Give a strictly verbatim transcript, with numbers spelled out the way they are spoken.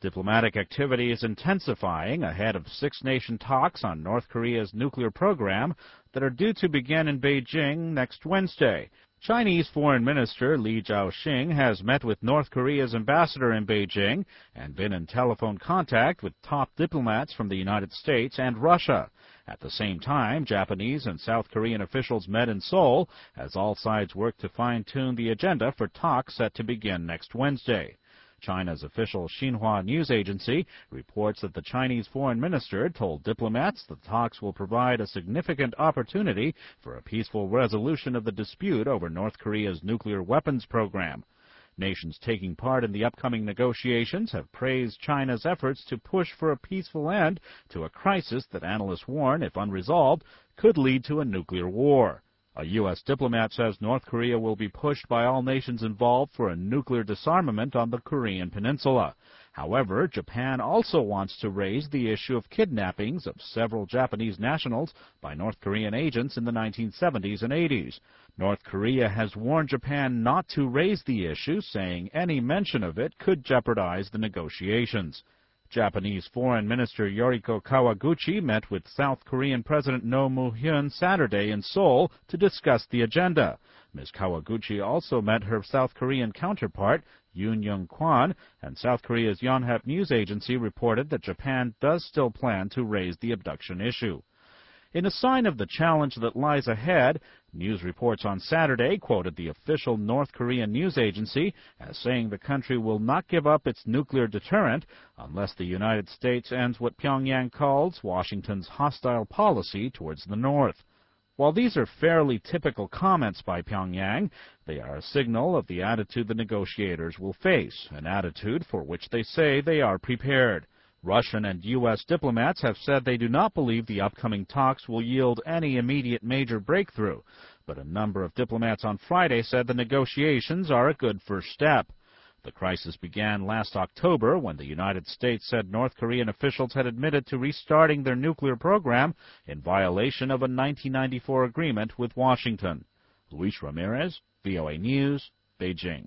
Diplomatic activity is intensifying ahead of six-nation talks on North Korea's nuclear program that are due to begin in Beijing next Wednesday. Chinese Foreign Minister Li Zhaoxing has met with North Korea's ambassador in Beijing and been in telephone contact with top diplomats from the United States and Russia. At the same time, Japanese and South Korean officials met in Seoul as all sides work to fine-tune the agenda for talks set to begin next Wednesday. China's official Xinhua news agency reports that the Chinese foreign minister told diplomats the talks will provide a significant opportunity for a peaceful resolution of the dispute over North Korea's nuclear weapons program. Nations taking part in the upcoming negotiations have praised China's efforts to push for a peaceful end to a crisis that analysts warn, if unresolved, could lead to a nuclear war. A U S diplomat says North Korea will be pushed by all nations involved for a nuclear disarmament on the Korean peninsula. However, Japan also wants to raise the issue of kidnappings of several Japanese nationals by North Korean agents in the nineteen seventies and eighties. North Korea has warned Japan not to raise the issue, saying any mention of it could jeopardize the negotiations. Japanese Foreign Minister Yoriko Kawaguchi met with South Korean President Roh Moo-hyun Saturday in Seoul to discuss the agenda. Miz Kawaguchi also met her South Korean counterpart, Yoon Young-kwan, and South Korea's Yonhap news agency reported that Japan does still plan to raise the abduction issue. In a sign of the challenge that lies ahead, news reports on Saturday quoted the official North Korean news agency as saying the country will not give up its nuclear deterrent unless the United States ends what Pyongyang calls Washington's hostile policy towards the North. While these are fairly typical comments by Pyongyang, they are a signal of the attitude the negotiators will face, an attitude for which they say they are prepared. Russian and U S diplomats have said they do not believe the upcoming talks will yield any immediate major breakthrough, but a number of diplomats on Friday said the negotiations are a good first step. The crisis began last October when the United States said North Korean officials had admitted to restarting their nuclear program in violation of a nineteen ninety-four agreement with Washington. Luis Ramirez, V O A News, Beijing.